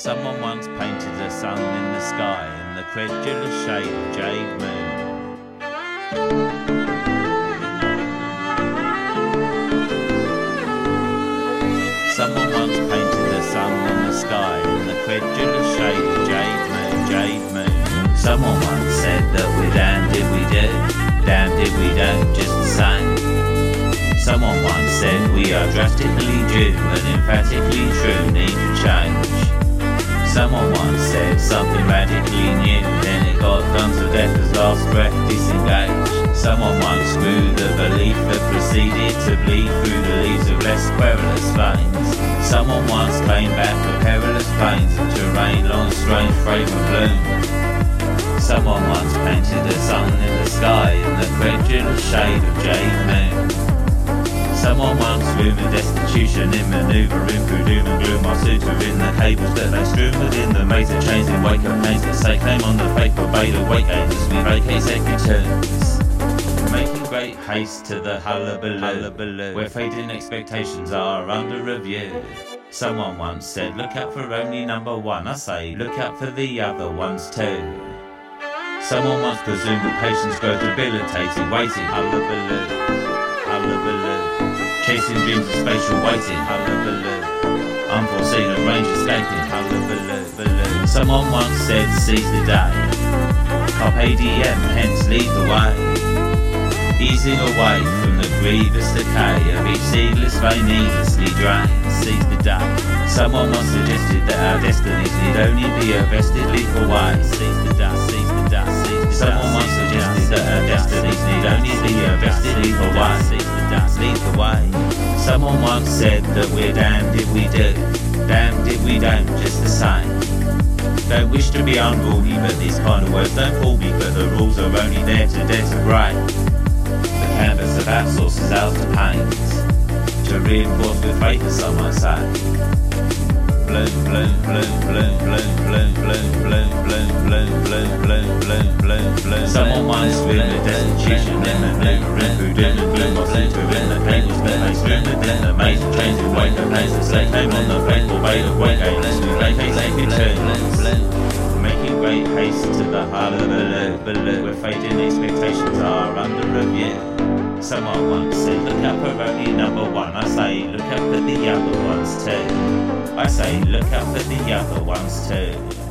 Someone once painted a sun in the sky in the credulous shade of jade moon. Someone once painted a sun in the sky in the credulous shade of jade moon, jade moon. Someone once said that we're damned if we do, damned if we don't, just the same. Someone once said we are drastically due and emphatically true, need to change. Someone once said something radically new, then it got done to death as last breath disengaged. Someone once grew the belief that proceeded to bleed through the leaves of less querulous veins. Someone once came back with perilous pains and terrain long strange frame of bloom. Someone once painted a sun in the sky in the credulous shade of jade moon. Someone once rumoured destitution in manoeuvring through doom and gloom while suturing the cables that they strewn within the maze of chains and wake-up names that say claim on the faithful bait of wake as we vacate second turns. Making great haste to the hullabaloo, where fading expectations are under review. Someone once said, look out for only number one. I say, look out for the other ones too. Someone once presumed that patience grows debilitating, waiting, hullabaloo, hullabaloo. Chasing dreams of spatial waiting, hullabaloo. Unforeseen and range escaping, hullabaloo. Someone once said, seize the day. Carpe diem, hence lead the way. Easing away from the grievous decay of each seedless vein needlessly drained. Seize the day. Someone once suggested that our destinies need only be a vested leap away. Seize the day, seize the day, seize the day. Someone once suggested that our destinies need only be a vested leap away. Seize the day, lead the way. Someone once said that we're damned if we do, damned if we don't, just the same. Don't wish to be unruly, but these kind of words don't fool me, but the rules are only there to dead to break. The canvas of outsources out to paint, to reinforce with faith, as some might say. Bloom, bloom, bloom, bloom, bloom, bloom, bloom, bloom, bloom, bloom, bloom, bloom, bloom, bloom, bloom. Someone once rumoured destitution in manoeuvring through doom and gloom while suturing the cables that they strewn within the maze of chains and wake-up names that say claim on the faithful bait of wake as we vacate sacred turns. Making great haste to the hullabaloo, where fading expectations are under review. Someone once said, look out for only number one. I say, look out for the other ones too. I say, look out for the other ones too.